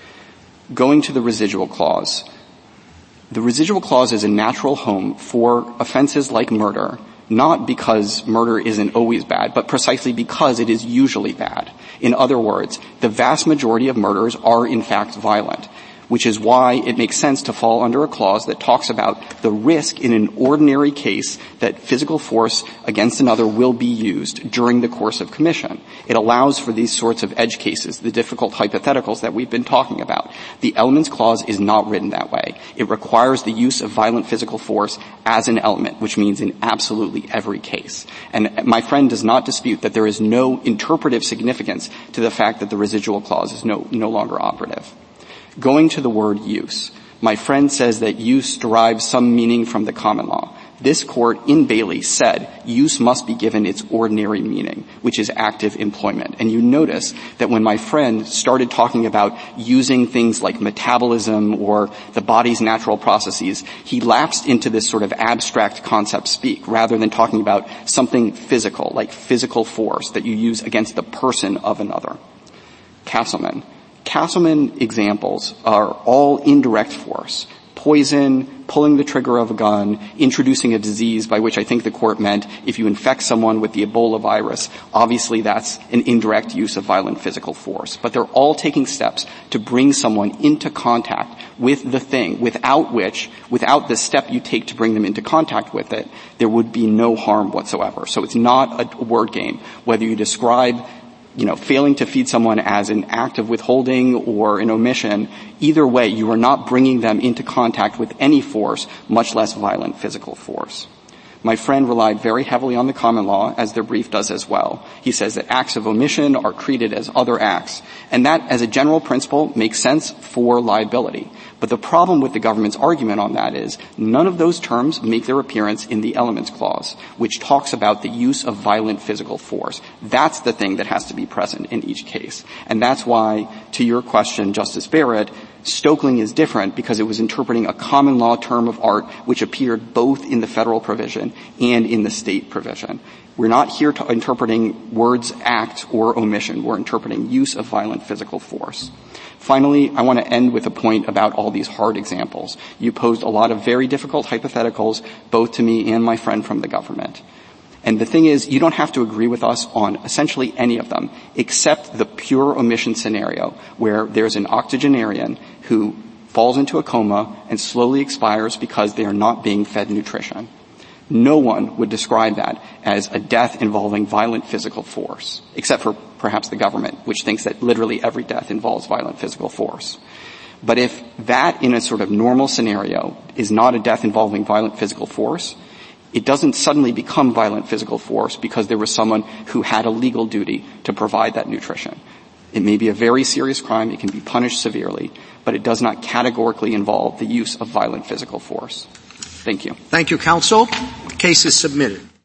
Going to the residual clause. The residual clause is a natural home for offenses like murder, not because murder isn't always bad, but precisely because it is usually bad. In other words, the vast majority of murders are in fact violent, which is why it makes sense to fall under a clause that talks about the risk in an ordinary case that physical force against another will be used during the course of commission. It allows for these sorts of edge cases, the difficult hypotheticals that we've been talking about. The elements clause is not written that way. It requires the use of violent physical force as an element, which means in absolutely every case. And my friend does not dispute that there is no interpretive significance to the fact that the residual clause is no longer operative. Going to the word use, my friend says that use derives some meaning from the common law. This Court in Bailey said use must be given its ordinary meaning, which is active employment. And you notice that when my friend started talking about using things like metabolism or the body's natural processes, he lapsed into this sort of abstract concept speak rather than talking about something physical, like physical force that you use against the person of another. Castleman examples are all indirect force. Poison, pulling the trigger of a gun, introducing a disease, by which I think the Court meant if you infect someone with the Ebola virus, obviously that's an indirect use of violent physical force. But they're all taking steps to bring someone into contact with the thing, without the step you take to bring them into contact with it, there would be no harm whatsoever. So it's not a word game. Whether you describe failing to feed someone as an act of withholding or an omission, either way, you are not bringing them into contact with any force, much less violent physical force. My friend relied very heavily on the common law, as their brief does as well. He says that acts of omission are treated as other acts, and that, as a general principle, makes sense for liability. But the problem with the government's argument on that is none of those terms make their appearance in the elements clause, which talks about the use of violent physical force. That's the thing that has to be present in each case. And that's why, to your question, Justice Barrett, Stoeckling is different because it was interpreting a common law term of art which appeared both in the federal provision and in the state provision. We're not here interpreting words act or omission. We're interpreting use of violent physical force. Finally, I want to end with a point about all these hard examples. You posed a lot of very difficult hypotheticals, both to me and my friend from the government. And the thing is, you don't have to agree with us on essentially any of them, except the pure omission scenario, where there's an octogenarian who falls into a coma and slowly expires because they are not being fed nutrition. No one would describe that as a death involving violent physical force, except for perhaps the government, which thinks that literally every death involves violent physical force. But if that, in a sort of normal scenario, is not a death involving violent physical force, it doesn't suddenly become violent physical force because there was someone who had a legal duty to provide that nutrition. It may be a very serious crime. It can be punished severely, but it does not categorically involve the use of violent physical force. Thank you. Thank you, counsel. The case is submitted.